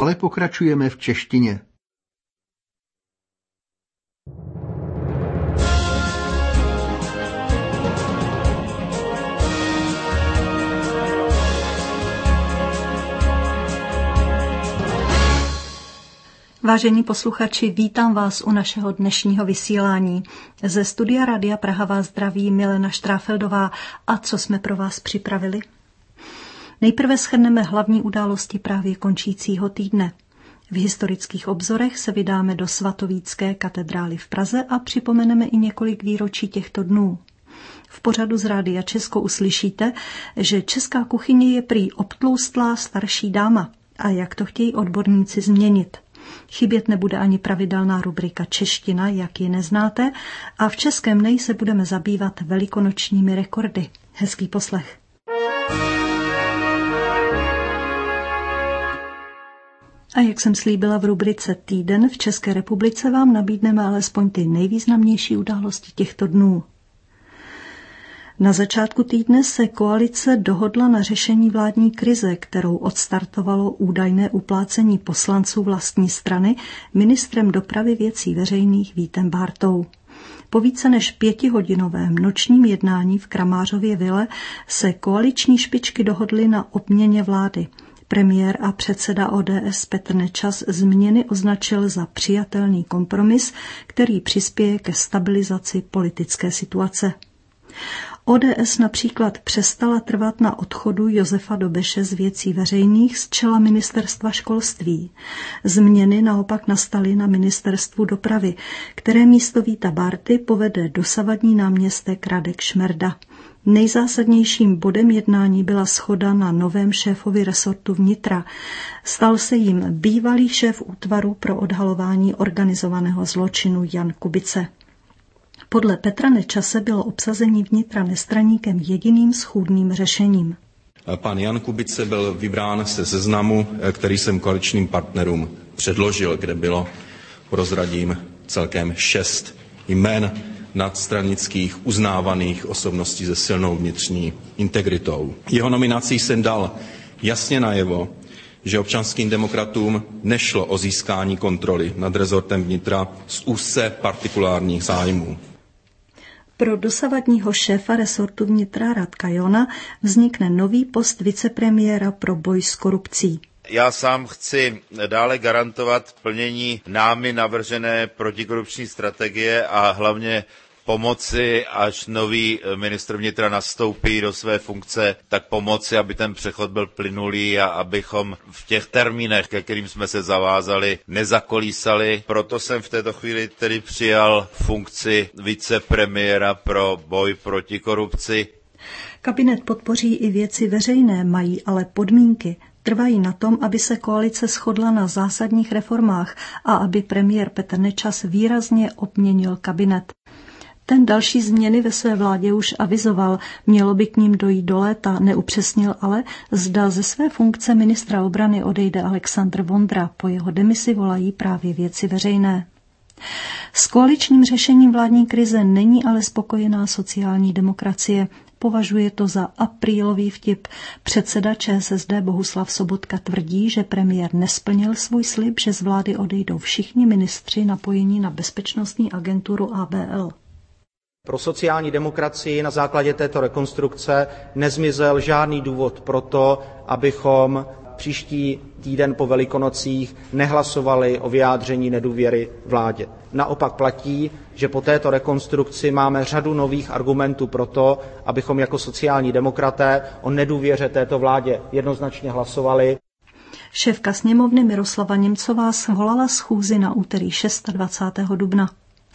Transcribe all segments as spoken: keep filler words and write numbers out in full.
Ale pokračujeme v češtině. Vážení posluchači, vítám vás u našeho dnešního vysílání. Ze studia Rádia Praha vás zdraví Milena Štráfeldová. A co jsme pro vás připravili? Nejprve shrneme hlavní události právě končícího týdne. V historických obzorech se vydáme do svatovícké katedrály v Praze a připomeneme i několik výročí těchto dnů. V pořadu z Rádia Česko uslyšíte, že česká kuchyně je prý obtloustlá starší dáma a jak to chtějí odborníci změnit. Chybět nebude ani pravidelná rubrika Čeština, jak ji neznáte, a v Českém nej se budeme zabývat velikonočními rekordy. Hezký poslech. A jak jsem slíbila v rubrice Týden v České republice, vám nabídneme alespoň ty nejvýznamnější události těchto dnů. Na začátku týdne se koalice dohodla na řešení vládní krize, kterou odstartovalo údajné uplácení poslanců vlastní strany ministrem dopravy věcí veřejných Vítem Bártou. Po více než pětihodinovém nočním jednání v Kramářově vile se koaliční špičky dohodly na obměně vlády. Premiér a předseda O D S Petr Nečas změny označil za přijatelný kompromis, který přispěje ke stabilizaci politické situace. O D S například přestala trvat na odchodu Josefa Dobeše z věcí veřejných z čela ministerstva školství. Změny naopak nastaly na ministerstvu dopravy, které místo Víta Bárty povede dosavadní náměstek Radek Šmerda. Nejzásadnějším bodem jednání byla shoda na novém šéfovi resortu vnitra. Stal se jim bývalý šéf útvaru pro odhalování organizovaného zločinu Jan Kubice. Podle Petra Nečase bylo obsazení vnitra nestraníkem jediným schůdným řešením. Pan Jan Kubice byl vybrán ze seznamu, který jsem koaličním partnerům předložil, kde bylo, prozradím, celkem šest jmen nadstranických uznávaných osobností se silnou vnitřní integritou. Jeho nominací jsem dal jasně najevo, že občanským demokratům nešlo o získání kontroly nad rezortem vnitra z úzce partikulárních zájmů. Pro dosavadního šéfa resortu vnitra Radka Johna vznikne nový post vicepremiéra pro boj s korupcí. Já sám chci dále garantovat plnění námi navržené protikorupční strategie a hlavně pomoci, až nový ministr vnitra nastoupí do své funkce, tak pomoci, aby ten přechod byl plynulý a abychom v těch termínech, ke kterým jsme se zavázali, nezakolísali. Proto jsem v této chvíli tedy přijal funkci vicepremiéra pro boj proti korupci. Kabinet podpoří i věci veřejné, mají ale podmínky. Trvají na tom, aby se koalice shodla na zásadních reformách a aby premiér Petr Nečas výrazně obměnil kabinet. Ten další změny ve své vládě už avizoval, mělo by k ním dojít do léta, neupřesnil ale, zda ze své funkce ministra obrany odejde Alexandr Vondra, po jeho demisi volají právě věci veřejné. S koaličním řešením vládní krize není ale spokojená sociální demokracie. Považuje to za aprílový vtip. Předseda Č S S D Bohuslav Sobotka tvrdí, že premiér nesplnil svůj slib, že z vlády odejdou všichni ministři napojení na bezpečnostní agenturu A B L. Pro sociální demokracii na základě této rekonstrukce nezmizel žádný důvod pro to, abychom příští týden po Velikonocích nehlasovali o vyjádření nedůvěry vládě. Naopak platí, že po této rekonstrukci máme řadu nových argumentů pro to, abychom jako sociální demokraté o nedůvěře této vládě jednoznačně hlasovali. Šéfka sněmovny Miroslava Němcová svolala schůzi na úterý dvacátého šestého dubna.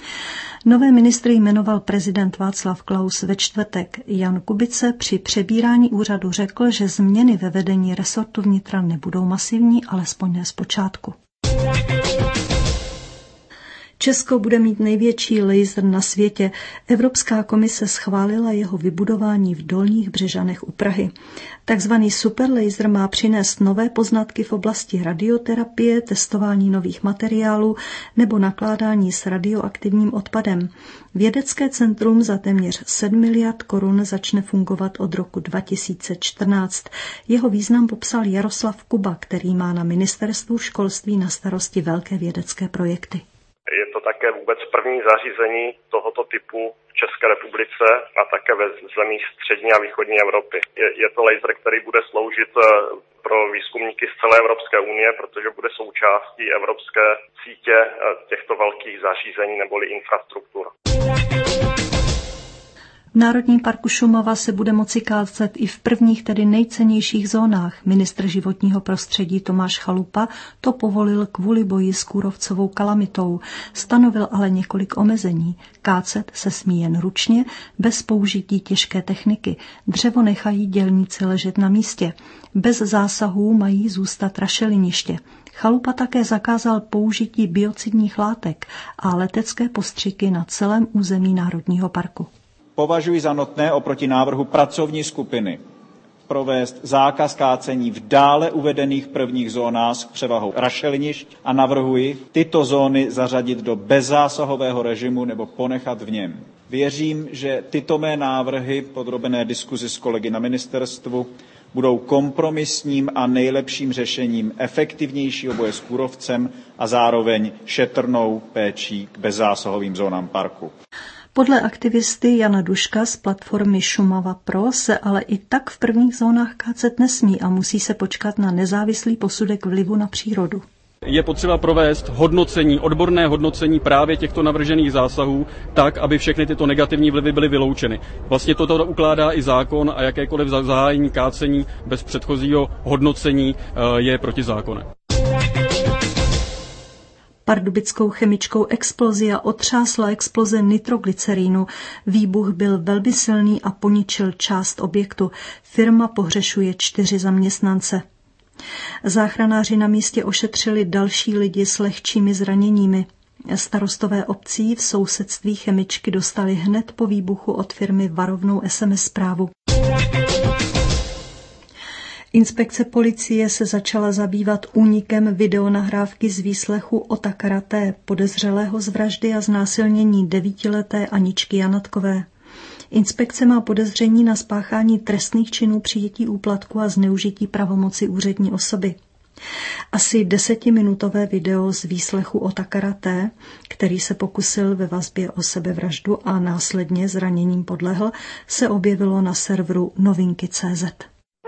Nové ministry jmenoval prezident Václav Klaus ve čtvrtek. Jan Kubice při přebírání úřadu řekl, že změny ve vedení resortu vnitra nebudou masivní, alespoň ne zpočátku. Česko bude mít největší laser na světě. Evropská komise schválila jeho vybudování v Dolních Břežanech u Prahy. Takzvaný superlaser má přinést nové poznatky v oblasti radioterapie, testování nových materiálů nebo nakládání s radioaktivním odpadem. Vědecké centrum za téměř sedm miliard korun začne fungovat od roku dva tisíce čtrnáct. Jeho význam popsal Jaroslav Kuba, který má na ministerstvu školství na starosti velké vědecké projekty. Je to také vůbec první zařízení tohoto typu v České republice a také ve zemích střední a východní Evropy. Je, je to laser, který bude sloužit pro výzkumníky z celé Evropské unie, protože bude součástí evropské sítě těchto velkých zařízení neboli infrastruktur. V Národním parku Šumava se bude moci kácet i v prvních, tedy nejcennějších zónách. Ministr životního prostředí Tomáš Chalupa to povolil kvůli boji s kůrovcovou kalamitou. Stanovil ale několik omezení. Kácet se smí jen ručně, bez použití těžké techniky. Dřevo nechají dělníci ležet na místě. Bez zásahů mají zůstat rašeliniště. Chalupa také zakázal použití biocidních látek a letecké postřiky na celém území Národního parku. Považuji za nutné oproti návrhu pracovní skupiny provést zákaz kácení v dále uvedených prvních zónách s převahou rašelinišť a navrhuji tyto zóny zařadit do bezzásahového režimu nebo ponechat v něm. Věřím, že tyto mé návrhy, podrobené diskuzi s kolegy na ministerstvu, budou kompromisním a nejlepším řešením efektivnějšího boje s kůrovcem a zároveň šetrnou péčí k bezzásahovým zónám parku. Podle aktivisty Jana Duška z platformy Šumava Pro se ale i tak v prvních zónách kácet nesmí a musí se počkat na nezávislý posudek vlivu na přírodu. Je potřeba provést hodnocení, odborné hodnocení právě těchto navržených zásahů tak, aby všechny tyto negativní vlivy byly vyloučeny. Vlastně toto ukládá i zákon a jakékoliv zahájení kácení bez předchozího hodnocení je protizákonné. Pardubickou chemickou Explosia otřásla exploze nitroglycerínu. Výbuch byl velmi silný a poničil část objektu. Firma pohřešuje čtyři zaměstnance. Záchranáři na místě ošetřili další lidi s lehčími zraněními. Starostové obcí v sousedství chemičky dostali hned po výbuchu od firmy varovnou es em es zprávu. Inspekce policie se začala zabývat únikem videonahrávky z výslechu Otakara T., podezřelého z vraždy a znásilnění devítileté Aničky Janatkové. Inspekce má podezření na spáchání trestných činů přijetí úplatku a zneužití pravomoci úřední osoby. Asi desetiminutové video z výslechu Otakara T., který se pokusil ve vazbě o sebevraždu a následně zraněním podlehl, se objevilo na serveru novinky tečka cé zet.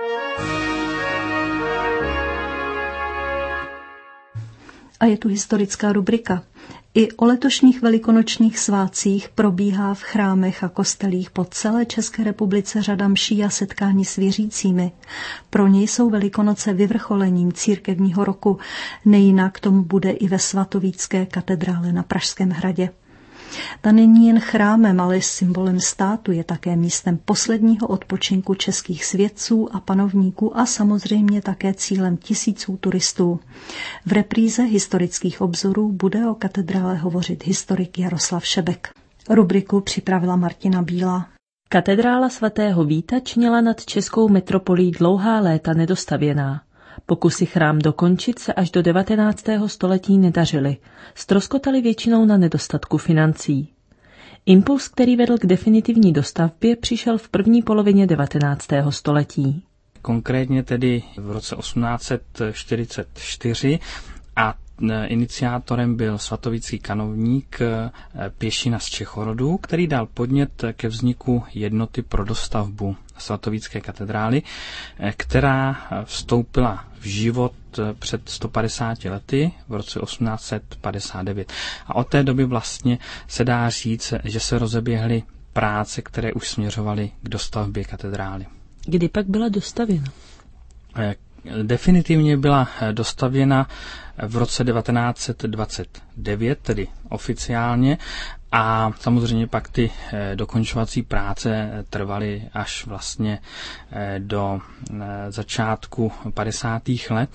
A je tu historická rubrika. I o letošních velikonočních svátcích probíhá v chrámech a kostelích po celé České republice řada mší a setkání s věřícími. Pro ně jsou Velikonoce vyvrcholením církevního roku. Nejinak tomu bude i ve svatovícké katedrále na Pražském hradě. Ta není jen chrámem, ale symbolem státu, je také místem posledního odpočinku českých svědců a panovníků a samozřejmě také cílem tisíců turistů. V repríze historických obzorů bude o katedrále hovořit historik Jaroslav Šebek. Rubriku připravila Martina Bílá. Katedrála svatého Víta činila nad českou metropolí dlouhá léta nedostavěná. Pokusy chrám dokončit se až do devatenáctého století nedařily. Ztroskotaly většinou na nedostatku financí. Impuls, který vedl k definitivní dostavbě, přišel v první polovině devatenáctého století. Konkrétně tedy v roce osmnáct set čtyřicet čtyři a iniciátorem byl svatovícký kanovník Pěšina z Čechorodu, který dal podnět ke vzniku jednoty pro dostavbu svatovícké katedrály, která vstoupila v život před sto padesáti lety v roce osmnáct set padesát devět. A od té doby vlastně se dá říct, že se rozeběhly práce, které už směřovaly k dostavbě katedrály. Kdy pak byla dostavěna? Definitivně byla dostavěna v roce devatenáct set dvacet devět, tedy oficiálně, a samozřejmě pak ty dokončovací práce trvaly až vlastně do začátku padesátých let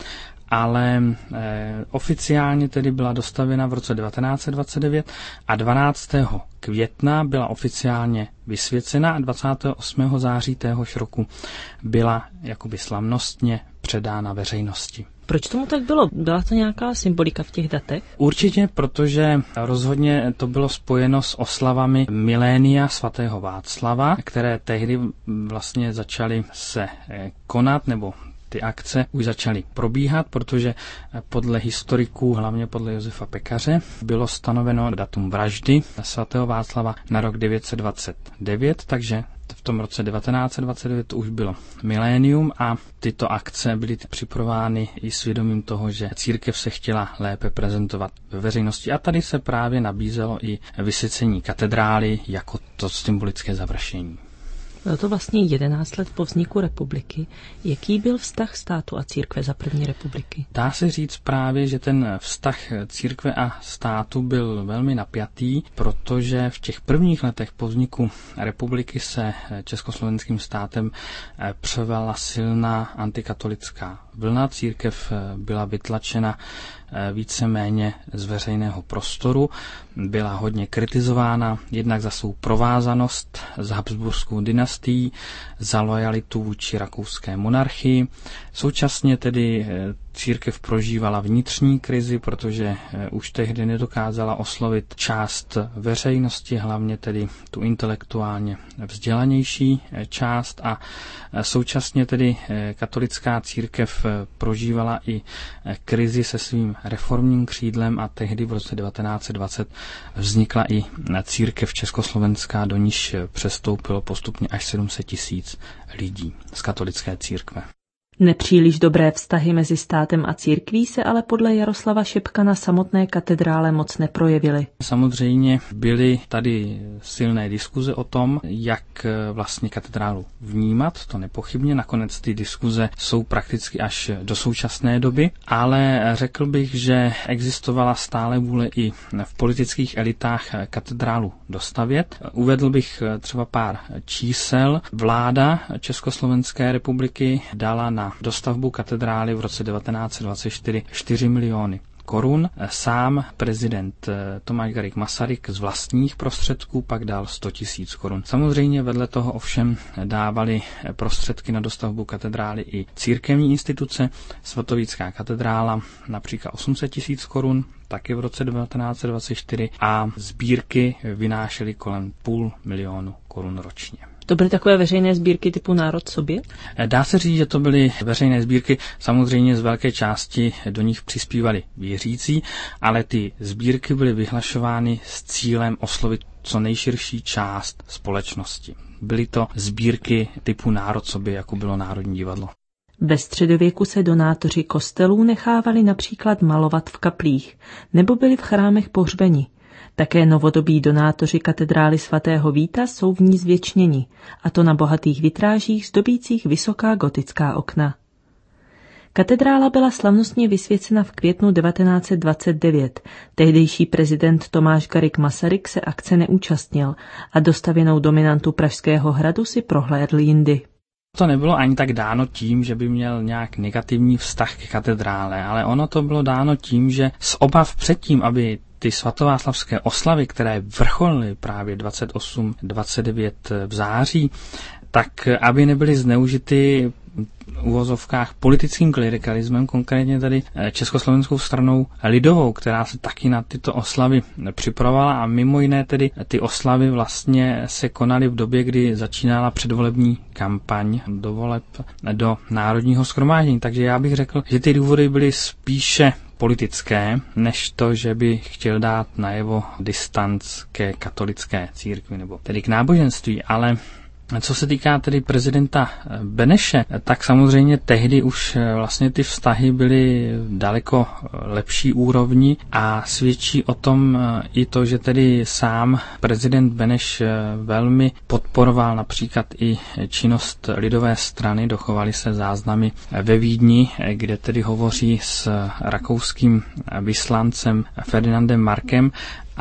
ale eh, oficiálně tedy byla dostavěna v roce devatenáct set dvacet devět a dvanáctého května byla oficiálně vysvěcena a dvacátého osmého září téhož roku byla jakoby slavnostně předána veřejnosti. Proč tomu tak bylo? Byla to nějaká symbolika v těch datech? Určitě, protože rozhodně to bylo spojeno s oslavami milénia svatého Václava, které tehdy vlastně začaly se konat, nebo ty akce už začaly probíhat, protože podle historiků, hlavně podle Josefa Pekaře, bylo stanoveno datum vraždy svatého Václava na rok devět set dvacet devět, takže v tom roce devatenáct set dvacet devět to už bylo milénium a tyto akce byly připravovány i svědomím toho, že církev se chtěla lépe prezentovat ve veřejnosti a tady se právě nabízelo i vysvěcení katedrály jako to symbolické završení. Bylo to vlastně jedenáct let po vzniku republiky. Jaký byl vztah státu a církve za první republiky? Dá se říct právě, že ten vztah církve a státu byl velmi napjatý, protože v těch prvních letech po vzniku republiky se československým státem převala silná antikatolická vlna. Církev byla vytlačena víceméně z veřejného prostoru, byla hodně kritizována jednak za svou provázanost s habsburskou dynastií, za lojalitu vůči rakouské monarchii. Současně tedy církev prožívala vnitřní krizi, protože už tehdy nedokázala oslovit část veřejnosti, hlavně tedy tu intelektuálně vzdělanější část a současně tedy katolická církev prožívala i krizi se svým reformním křídlem a tehdy v roce devatenáct set dvacet vznikla i církev československá, do níž přestoupilo postupně až sedm set tisíc lidí z katolické církve. Nepříliš dobré vztahy mezi státem a církví se ale podle Jaroslava Šebka na samotné katedrále moc neprojevily. Samozřejmě byly tady silné diskuze o tom, jak vlastně katedrálu vnímat, to nepochybně. Nakonec ty diskuze jsou prakticky až do současné doby, ale řekl bych, že existovala stále vůle i v politických elitách katedrálu dostavět. Uvedl bych třeba pár čísel. Vláda Československé republiky dala na dostavbu katedrály v roce devatenáct set dvacet čtyři čtyři miliony korun. Sám prezident Tomáš Garrigue Masaryk z vlastních prostředků pak dal sto tisíc korun. Samozřejmě vedle toho ovšem dávali prostředky na dostavbu katedrály i církevní instituce. Svatovícká katedrála například osm set tisíc korun, taky v roce devatenáct set dvacet čtyři a sbírky vynášely kolem půl milionu korun ročně. To byly takové veřejné sbírky typu Národ sobě? Dá se říct, že to byly veřejné sbírky, samozřejmě z velké části do nich přispívali věřící, ale ty sbírky byly vyhlašovány s cílem oslovit co nejširší část společnosti. Byly to sbírky typu Národ sobě, jako bylo Národní divadlo. Ve středověku se donátoři kostelů nechávali například malovat v kaplích nebo byli v chrámech pohřbeni. Také novodobí donátoři katedrály svatého Víta jsou v ní zvěčněni, a to na bohatých vitrážích zdobících vysoká gotická okna. Katedrála byla slavnostně vysvěcena v květnu devatenáct set dvacet devět. Tehdejší prezident Tomáš Garrigue Masaryk se akce neúčastnil a dostavěnou dominantu Pražského hradu si prohlédl jindy. To nebylo ani tak dáno tím, že by měl nějak negativní vztah k katedrále, ale ono to bylo dáno tím, že z obav předtím, aby ty svatováclavské oslavy, které vrcholily právě dvacet osm dvacet devět v září, tak aby nebyly zneužity v uvozovkách politickým klerikalismem, konkrétně tady Československou stranou lidovou, která se taky na tyto oslavy připravovala a mimo jiné tedy ty oslavy vlastně se konaly v době, kdy začínala předvolební kampaň do voleb do Národního shromáždění. Takže já bych řekl, že ty důvody byly spíše politické, než to, že by chtěl dát najevo distanc ke katolické církvi nebo tedy k náboženství, ale co se týká tedy prezidenta Beneše, tak samozřejmě tehdy už vlastně ty vztahy byly daleko lepší úrovni a svědčí o tom i to, že tedy sám prezident Beneš velmi podporoval například i činnost lidové strany. Dochovaly se záznamy ve Vídni, kde tedy hovoří s rakouským vyslancem Ferdinandem Markem a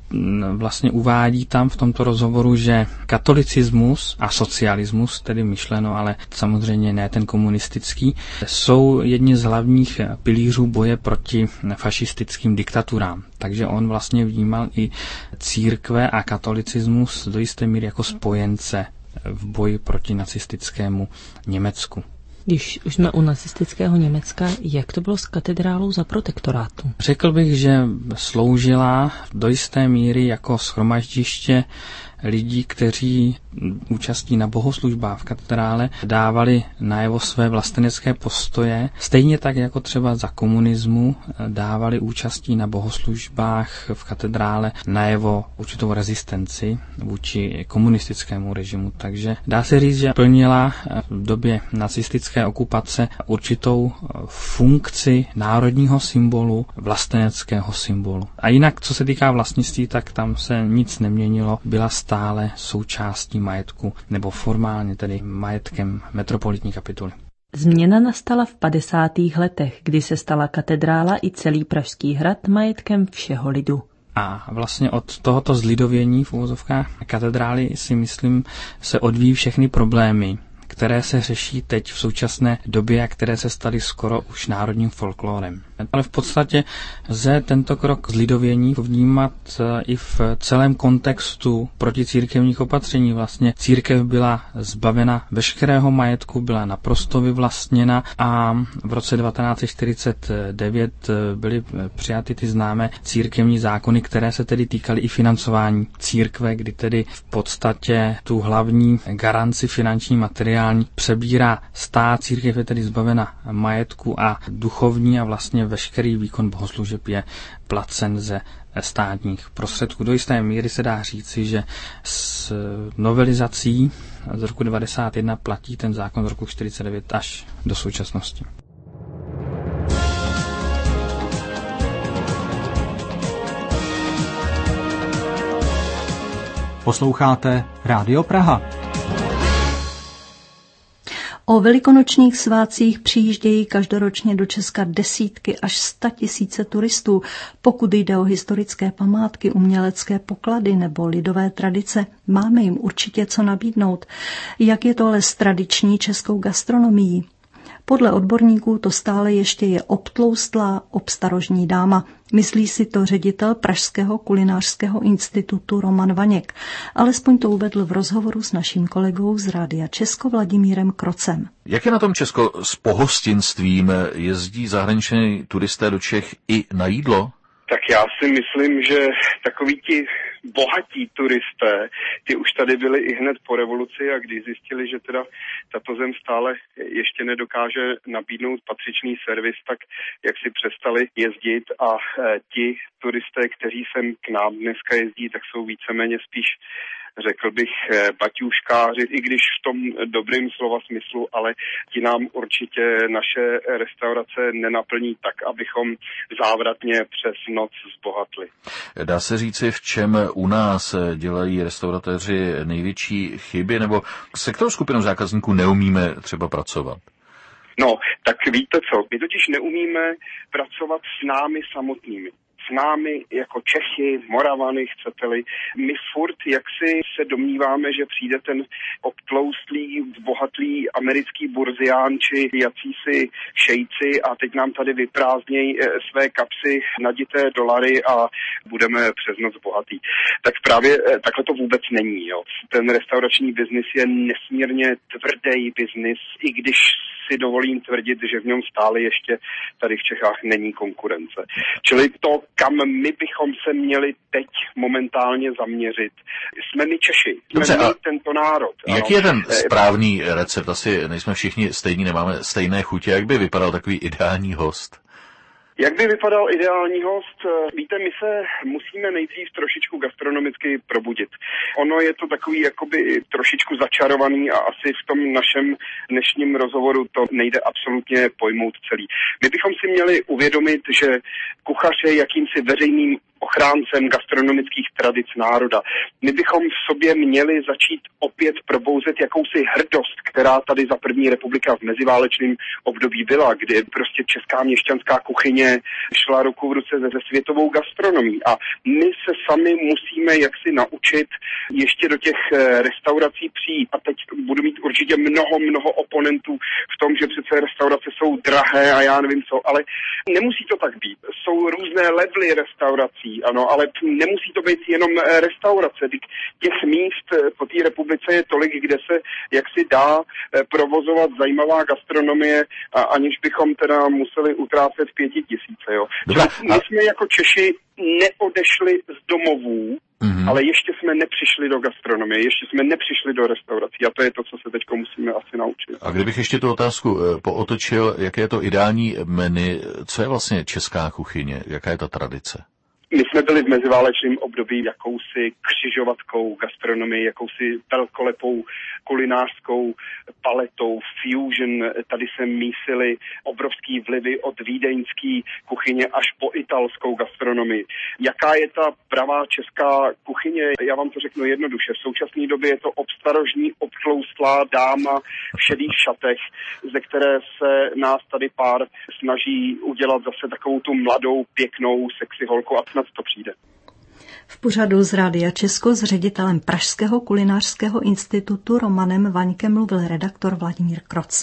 vlastně uvádí tam v tomto rozhovoru, že katolicismus a socialismus, tedy myšleno, ale samozřejmě ne ten komunistický, jsou jedni z hlavních pilířů boje proti fašistickým diktaturám. Takže on vlastně vnímal i církve a katolicismus do jisté míry jako spojence v boji proti nacistickému Německu. Když už jsme u nacistického Německa, jak to bylo s katedrálou za protektorátu? Řekl bych, že sloužila do jisté míry jako shromaždiště lidí, kteří účastí na bohoslužbách v katedrále dávali najevo své vlastenecké postoje, stejně tak jako třeba za komunismu dávali účastí na bohoslužbách v katedrále najevo určitou rezistenci vůči komunistickému režimu. Takže dá se říct, že plnila v době nacistické okupace určitou funkci národního symbolu, vlasteneckého symbolu. A jinak, co se týká vlastnictví, tak tam se nic neměnilo, byla stále součástí majetku, nebo formálně tedy majetkem metropolitní kapituly. Změna nastala v padesátých letech, kdy se stala katedrála i celý Pražský hrad majetkem všeho lidu. A vlastně od tohoto zlidovění v uvozovkách katedrály si myslím se odvíjí všechny problémy, které se řeší teď v současné době a které se staly skoro už národním folklórem. Ale v podstatě lze tento krok zlidovění vnímat i v celém kontextu proticírkevních opatření. Vlastně církev byla zbavena veškerého majetku, byla naprosto vyvlastněna a v roce devatenáct set čtyřicet devět byly přijaty ty známé církevní zákony, které se tedy týkaly i financování církve, kdy tedy v podstatě tu hlavní garanci finanční materiální přebírá stát, církev je tedy zbavena majetku a duchovní a vlastně veškerý výkon bohoslužeb je placen ze státních prostředků. Do jisté míry se dá říci, že s novelizací z roku devadesát jedna platí ten zákon z roku čtyřicet devět až do současnosti. Posloucháte Rádio Praha. O velikonočních svátcích přijíždějí každoročně do Česka desítky až sta tisíce turistů. Pokud jde o historické památky, umělecké poklady nebo lidové tradice, máme jim určitě co nabídnout. Jak je to ale s tradiční českou gastronomií? Podle odborníků to stále ještě je obtloustlá, obstarožní dáma. Myslí si to ředitel Pražského kulinářského institutu Roman Vaněk. Alespoň to uvedl v rozhovoru s naším kolegou z Rádia Česko Vladimírem Krocem. Jak je na tom Česko s pohostinstvím? Jezdí zahraniční turisté do Čech i na jídlo? Tak já si myslím, že takoví ti bohatí turisté, ty už tady byli i hned po revoluci a když zjistili, že teda tato zem stále ještě nedokáže nabídnout patřičný servis, tak jak si přestali jezdit a e, ti turisté, kteří sem k nám dneska jezdí, tak jsou víceméně spíš, řekl bych, baťůškáři, i když v tom dobrým slova smyslu, ale ti nám určitě naše restaurace nenaplní tak, abychom závratně přes noc zbohatli. Dá se říci, v čem u nás dělají restauratéři největší chyby, nebo se kterou skupinou zákazníků neumíme třeba pracovat? No, tak víte co, my totiž neumíme pracovat s námi samotnými. S námi jako Čechy, Moravany, chcete-li. My furt jaksi se domníváme, že přijde ten obtloustlý, bohatlý americký burzián či jacísi šejci a teď nám tady vyprázdnějí své kapsy nadité dolary a budeme přes noc bohatý. Tak právě takhle to vůbec není. Jo. Ten restaurační biznis je nesmírně tvrdý biznis, i když si dovolím tvrdit, že v něm stále ještě tady v Čechách není konkurence. Čili to, kam my bychom se měli teď momentálně zaměřit, jsme my Češi, jsme Dobře, my tento národ. Jaký je ten správný recept? Asi nejsme všichni stejní, nemáme stejné chutě. Jak by vypadal takový ideální host? Jak by vypadal ideální host? Víte, my se musíme nejdřív trošičku gastronomicky probudit. Ono je to takový jakoby trošičku začarovaný a asi v tom našem dnešním rozhovoru to nejde absolutně pojmout celý. My bychom si měli uvědomit, že kuchař je jakýmsi veřejným ochráncem gastronomických tradic národa. My bychom v sobě měli začít opět probouzet jakousi hrdost, která tady za první republika v meziválečném období byla, kdy prostě česká měšťanská kuchyně šla ruku v ruce se světovou gastronomií. A my se sami musíme jaksi naučit ještě do těch restaurací přijít. A teď budu mít určitě mnoho, mnoho oponentů v tom, že přece restaurace jsou drahé a já nevím co, ale nemusí to tak být. Jsou různé levely restaurací, ano, ale nemusí to být jenom restaurace. Těch míst po té republice je tolik, kde se jaksi dá provozovat zajímavá gastronomie, a aniž bychom teda museli utrácet pěti tisíce. Jo. My jsme jako Češi neodešli z domovů, mm-hmm. ale ještě jsme nepřišli do gastronomie, ještě jsme nepřišli do restaurací a to je to, co se teď musíme asi naučit. A kdybych ještě tu otázku pootočil, jaké je to ideální menu, co je vlastně česká kuchyně, jaká je ta tradice? My jsme byli v meziválečném období jakousi křižovatkou gastronomii, jakousi velkolepou kulinářskou paletou, fusion. Tady se mísily obrovský vlivy od vídeňské kuchyně až po italskou gastronomii. Jaká je ta pravá česká kuchyně? Já vám to řeknu jednoduše. V současné době je to obstarožní, obtloustlá dáma v šedých šatech, ze které se nás tady pár snaží udělat zase takovou tu mladou, pěknou, sexy holku a snad to přijde. V pořadu z Rádia Česko s ředitelem Pražského kulinářského institutu Romanem Vaňkem mluvil redaktor Vladimír Kroc.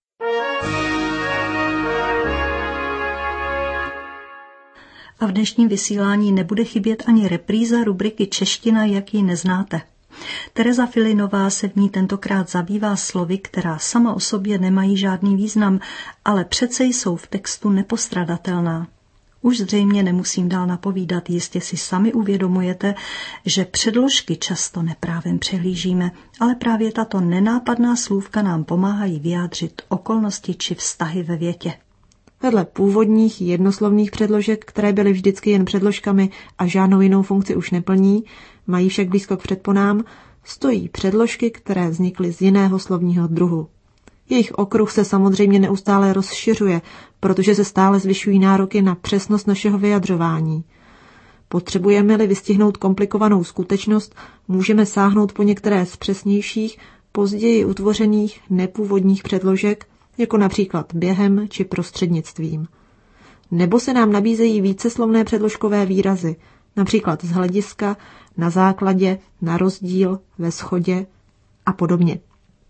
A v dnešním vysílání nebude chybět ani repríza rubriky Čeština, jak ji neznáte. Tereza Filinová se v ní tentokrát zabývá slovy, která sama o sobě nemají žádný význam, ale přece jsou v textu nepostradatelná. Už zřejmě nemusím dál napovídat, jistě si sami uvědomujete, že předložky často neprávem přehlížíme, ale právě tato nenápadná slůvka nám pomáhají vyjádřit okolnosti či vztahy ve větě. Vedle původních jednoslovných předložek, které byly vždycky jen předložkami a žádnou jinou funkci už neplní, mají však blízko k předponám, stojí předložky, které vznikly z jiného slovního druhu. Jejich okruh se samozřejmě neustále rozšiřuje, protože se stále zvyšují nároky na přesnost našeho vyjadřování. Potřebujeme-li vystihnout komplikovanou skutečnost, můžeme sáhnout po některé z přesnějších, později utvořených nepůvodních předložek, jako například během či prostřednictvím. Nebo se nám nabízejí víceslovné předložkové výrazy, například z hlediska, na základě, na rozdíl, ve shodě a podobně.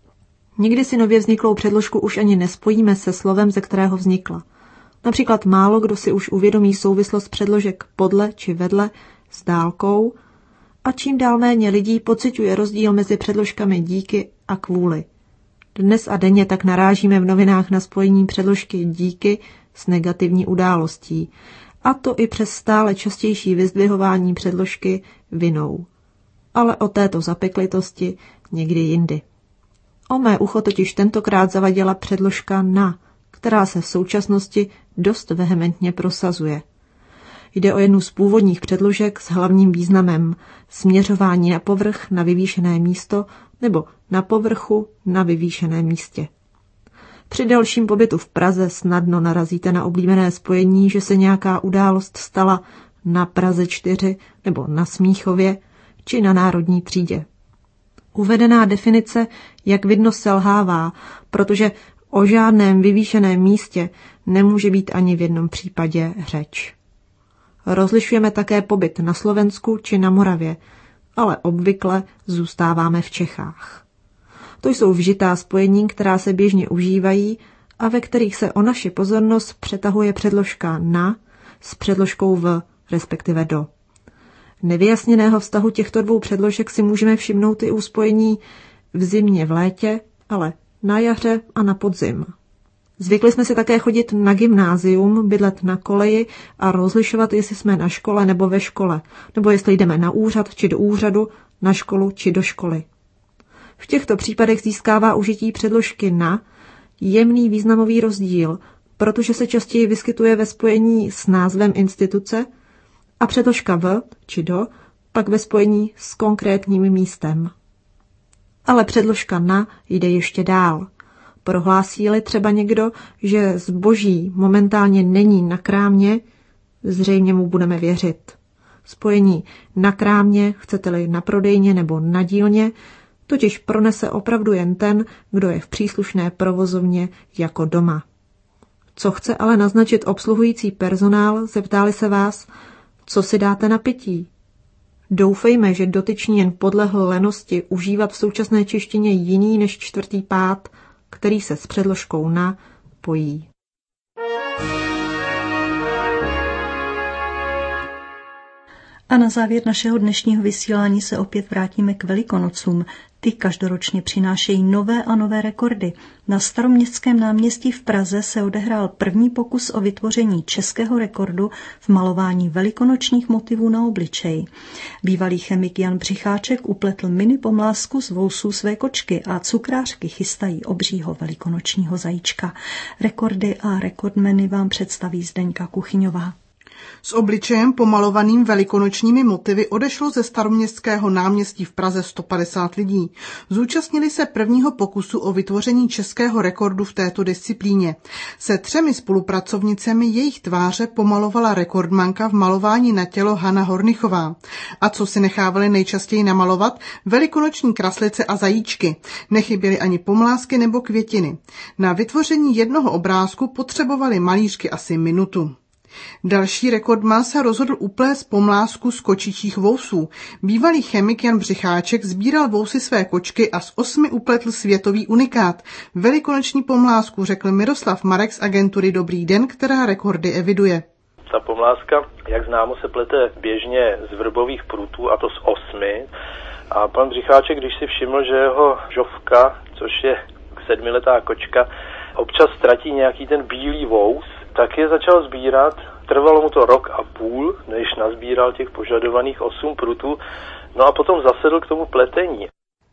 Nikdy si nově vzniklou předložku už ani nespojíme se slovem, ze kterého vznikla. Například málo kdo si už uvědomí souvislost předložek podle či vedle s dálkou a čím dál méně lidí pociťuje rozdíl mezi předložkami díky a kvůli. Dnes a denně tak narážíme v novinách na spojení předložky díky s negativní událostí, a to i přes stále častější vyzdvihování předložky vinou. Ale o této zapeklitosti někdy jindy. O mé ucho totiž tentokrát zavadila předložka na, která se v současnosti dost vehementně prosazuje. Jde o jednu z původních předložek s hlavním významem směřování na povrch na vyvýšené místo nebo na povrchu na vyvýšeném místě. Při delším pobytu v Praze snadno narazíte na oblíbené spojení, že se nějaká událost stala na Praze čtyři nebo na Smíchově či na Národní třídě. Uvedená definice, jak vidno, selhává, protože o žádném vyvýšeném místě nemůže být ani v jednom případě řeč. Rozlišujeme také pobyt na Slovensku či na Moravě, ale obvykle zůstáváme v Čechách. To jsou vžitá spojení, která se běžně užívají a ve kterých se o naši pozornost přetahuje předložka na s předložkou v, respektive do. Nevyjasněného vztahu těchto dvou předložek si můžeme všimnout i u spojení v zimě, v létě, ale na jaře a na podzim. Zvykli jsme si také chodit na gymnázium, bydlet na koleji a rozlišovat, jestli jsme na škole nebo ve škole, nebo jestli jdeme na úřad či do úřadu, na školu či do školy. V těchto případech získává užití předložky na jemný významový rozdíl, protože se častěji vyskytuje ve spojení s názvem instituce a předložka v či do pak ve spojení s konkrétním místem. Ale předložka na jde ještě dál. Prohlásí-li třeba někdo, že zboží momentálně není na krámě, zřejmě mu budeme věřit. Spojení na krámě, chcete-li na prodejně nebo na dílně, totiž pronese opravdu jen ten, kdo je v příslušné provozovně jako doma. Co chce ale naznačit obsluhující personál, zeptali se vás, co si dáte na pití. Doufejme, že dotyčný jen podlehl lenosti užívat v současné češtině jiný než čtvrtý pád, který se s předložkou na pojí. A na závěr našeho dnešního vysílání se opět vrátíme k Velikonocům. Ty každoročně přinášejí nové a nové rekordy. Na Staroměstském náměstí v Praze se odehrál první pokus o vytvoření českého rekordu v malování velikonočních motivů na obličeji. Bývalý chemik Jan Břicháček upletl mini pomlásku z vousů své kočky a cukrářky chystají obřího velikonočního zajíčka. Rekordy a rekordmeny vám představí Zdeňka Kuchyňová. S obličejem pomalovaným velikonočními motivy odešlo ze Staroměstského náměstí v Praze sto padesát lidí. Zúčastnili se prvního pokusu o vytvoření českého rekordu v této disciplíně. Se třemi spolupracovnicemi jejich tváře pomalovala rekordmanka v malování na tělo Hana Hornichová. A co si nechávali nejčastěji namalovat? Velikonoční kraslice a zajíčky. Nechyběly ani pomlásky nebo květiny. Na vytvoření jednoho obrázku potřebovali malířky asi minutu. Další rekordman se rozhodl uplést pomlásku z kočičích vousů. Bývalý chemik Jan Břicháček sbíral vousy své kočky a z osmi upletl světový unikát. Velikonoční pomlásku, řekl Miroslav Marek z agentury Dobrý den, která rekordy eviduje. Ta pomláska, jak známo, se plete běžně z vrbových prutů, a to z osmi. A pan Břicháček, když si všiml, že jeho žovka, což je sedmiletá kočka, občas ztratí nějaký ten bílý vous, tak je začal sbírat. Trvalo mu to rok a půl, než nazbíral těch požadovaných osm prutů, no a potom zasedl k tomu pletení.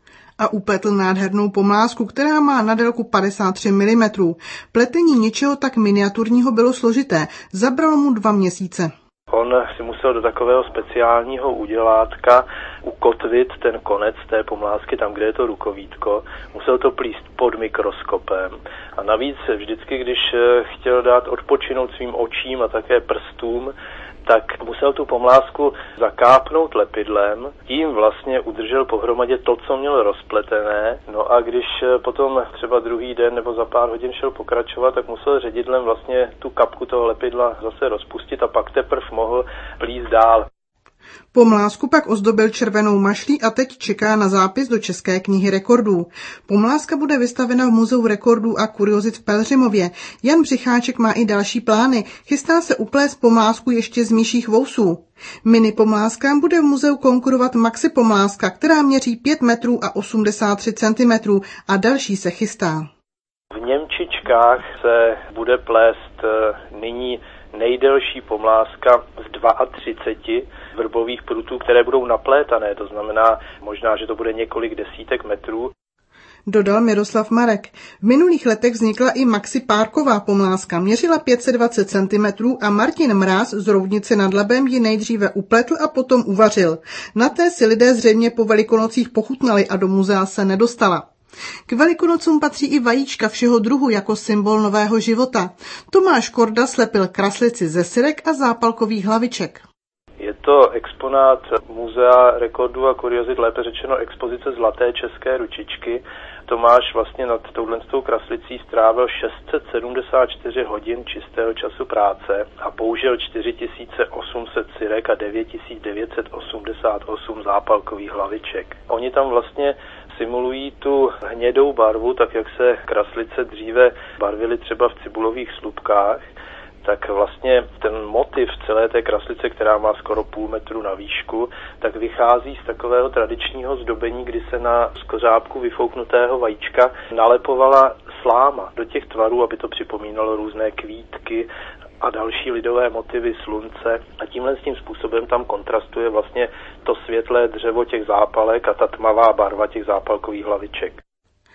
A upletl nádhernou pomlásku, která má na délku padesát tři milimetrů. Pletení něčeho tak miniaturního bylo složité, zabralo mu dva měsíce. On si musel do takového speciálního udělátka ukotvit ten konec té pomlásky tam, kde je to rukovítko. Musel to plíst pod mikroskopem. A navíc vždycky, když chtěl dát odpočinout svým očím a také prstům, tak musel tu pomlásku zakápnout lepidlem, tím vlastně udržel pohromadě to, co měl rozpletené, no a když potom třeba druhý den nebo za pár hodin šel pokračovat, tak musel ředidlem vlastně tu kapku toho lepidla zase rozpustit a pak teprv mohl plíst dál. Pomlásku pak ozdobil červenou mašlí a teď čeká na zápis do České knihy rekordů. Pomláska bude vystavena v Muzeu rekordů a kuriozit v Pelhřimově. Jan Břicháček má i další plány. Chystá se uplést pomlásku ještě z myších vousů. Mini pomláskám bude v muzeu konkurovat maxi pomláska, která měří pět metrů a osmdesát tři centimetrů a další se chystá. V Němčičkách se bude plést nyní nejdelší pomláska z třiceti dvou vrbových prutů, které budou naplétané, to znamená možná, že to bude několik desítek metrů. Dodal Miroslav Marek. V minulých letech vznikla i maxi párková pomláska, měřila pět set dvacet centimetrů a Martin Mráz z Roudnice nad Labem ji nejdříve upletl a potom uvařil. Na té si lidé zřejmě po Velikonocích pochutnali a do muzea se nedostala. K Velikonocům patří i vajíčka všeho druhu jako symbol nového života. Tomáš Korda slepil kraslici ze syrek a zápalkových hlaviček. Je to exponát Muzea rekordů a kuriozit, lépe řečeno expozice Zlaté české ručičky. Tomáš vlastně nad touhletou kraslicí strávil šest set sedmdesát čtyři hodin čistého času práce a použil čtyři tisíce osm set syrek a devět tisíc devět set osmdesát osm zápalkových hlaviček. Oni tam vlastně simulují tu hnědou barvu, tak jak se kraslice dříve barvily třeba v cibulových slupkách, tak vlastně ten motiv celé té kraslice, která má skoro půl metru na výšku, tak vychází z takového tradičního zdobení, kdy se na skořápku vyfouknutého vajíčka nalepovala sláma do těch tvarů, aby to připomínalo různé kvítky a další lidové motivy slunce. A tímhle s tím způsobem tam kontrastuje vlastně to světlé dřevo těch zápalek a ta tmavá barva těch zápalkových hlaviček.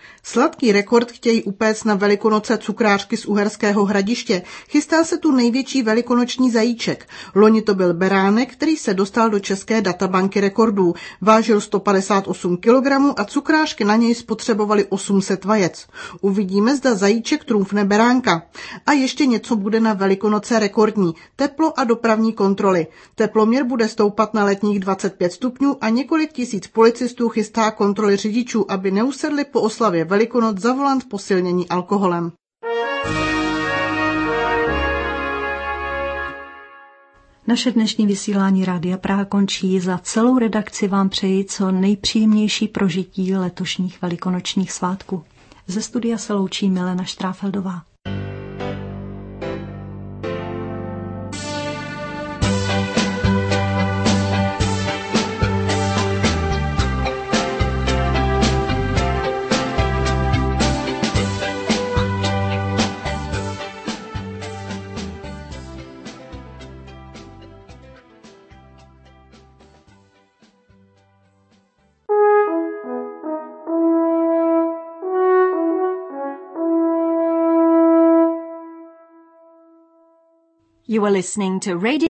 Sladký rekord chtějí upéct na Velikonoce cukrářky z Uherského Hradiště. Chystá se tu největší velikonoční zajíček. Loni to byl beránek, který se dostal do české databanky rekordů. Vážil sto padesát osm kilogramů a cukrářky na něj spotřebovali osm set vajec. Uvidíme, zda zajíček trumfne beránka. A ještě něco bude na Velikonoce rekordní. Teplo a dopravní kontroly. Teploměr bude stoupat na letních dvacet pět stupňů a několik tisíc policistů chystá kontroly řidičů, aby neusedli po oslavě Velikonoc za volant posilnění alkoholem. Naše dnešní vysílání Rádia Praha končí. Za celou redakci vám přeji co nejpříjemnější prožití letošních velikonočních svátků. Ze studia se loučí Milena Štráfeldová. You are listening to Radio